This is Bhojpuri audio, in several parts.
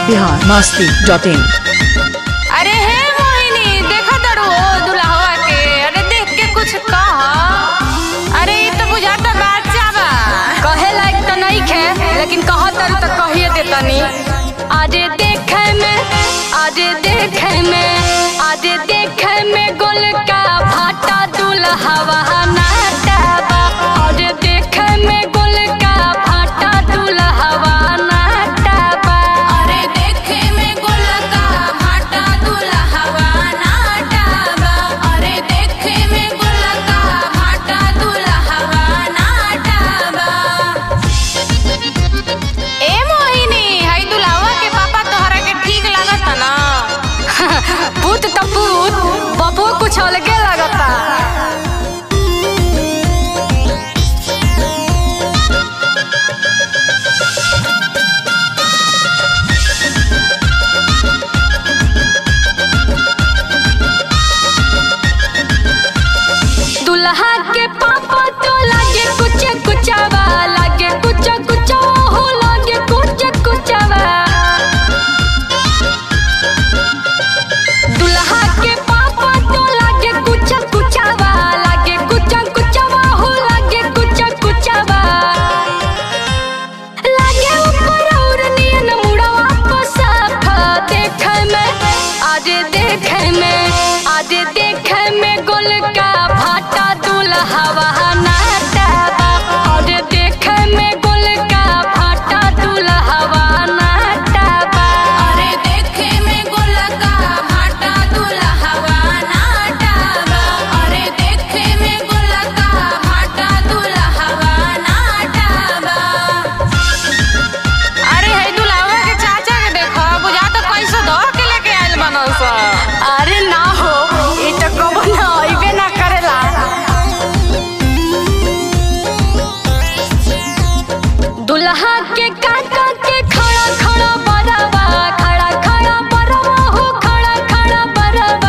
biharmasti.in। अरे हे मोहिनी देखा दरो दुल्हवा के। अरे देख के कुछ कह। अरे ये तो बुझाता बादशाह बा। कहे लायक तो नहीं खे लेकिन कह दरू तो कहिए देतनी। आज देखे में गोल का भाटा दुल्हवा नाटा बा। आज देखे में गोल का भाटा दुल्हवा नाटा बा। अरे देखे में गोल का भाटा दुल्हवा नाटा बा। अरे देखे में गोल का भाटा दुल्हवा नाटा बा। ए मोहिनी हई दुल्हवा के पापा तोहरा के ठीक लागता ना? पूत तो पूत बबुआ कुछ अलगे लगता। दुल्हा के पापा तो लागे कुछ कुचवा, लागे कुछ कुचवा हो, लागे कुछ कुचवा। दुल्हा के पापा तो लागे कुछ कुचवा, लागे कुछ कुचवा हो, लागे कुछ कुचवा। लागे ऊपर और नियन मुड़वा को साफा देखे में। आज देखे में गोल का भाटा दुल्हवा नाटा बा। आज देखे में गोल का भाटा दुल्हवा नाटा बा। अरे देखे में गोल का भाटा दुल्हवा नाटा बा। अरे देखे में गोल का भाटा दुल्हवा नाटा बा। अरे हे दुल्हवा के चाचा के देखो बुझा तो कैसे दो के लेके आइल बनल सा। अरे ना हो ये तो कबो ना आइबे ना करेला। दुल्हा के काका के खड़ा खड़ा बरवा, खड़ा खड़ा बरवा हो, खड़ा खड़ा बरवा।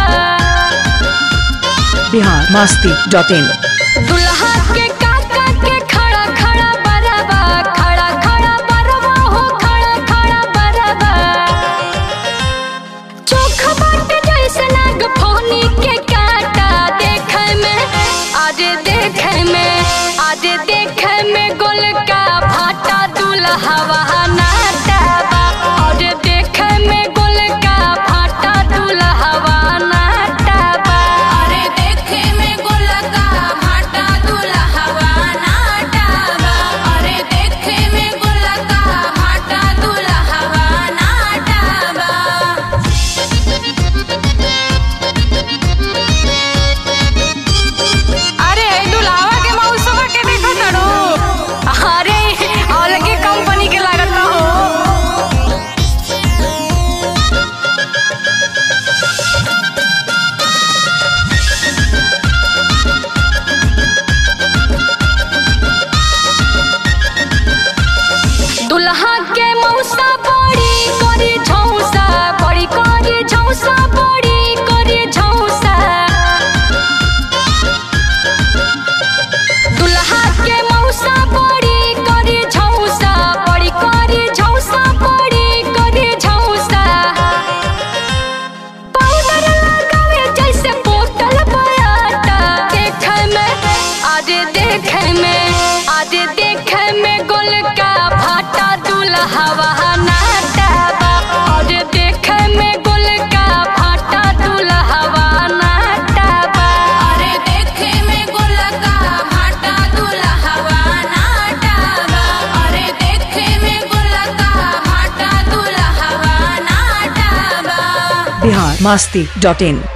biharmasti.in। दुल्हा के काका के खड़ा खड़ा बरवा, खड़ा खड़ा बरवा हो, खड़ा खड़ा बरवा। चोख बाट जैसे नाग फोनी के काटा देखे में। आज देखे में गोल का भाटा दुल्हवा नाटा बा। आज देखे में गोल का भाटा दुल्हवा नाटा बा। अरे देखे में गोल का भाटा दुल्हवा नाटा बा। अरे देखे में गोल का भाटा दुल्हवा नाटा बा। अरे दुल्हवा के मौसम के देखो तड़ो। अरे अलगे कंपनी के लागत हो। दुल्हा के मौसा बड़ी करी झौसा, बड़ी करी झौसा, बड़ी करी झौसा। दुल्हा के मौसा बड़ी करी झौसा, बड़ी करी झौसा, बड़ी करी झौसा। पाउडर लगावे जैसे बोतल बयाटा देखे में। आज देखे में गोल का भाटा दुल्हवा नाटा बा। आज देखे में गोल का भाटा दुल्हवा नाटा बा। अरे देखे में गोल का भाटा दुल्हवा नाटा बा। अरे देखे में गोल का भाटा दुल्हवा नाटा बा। biharmasti.in।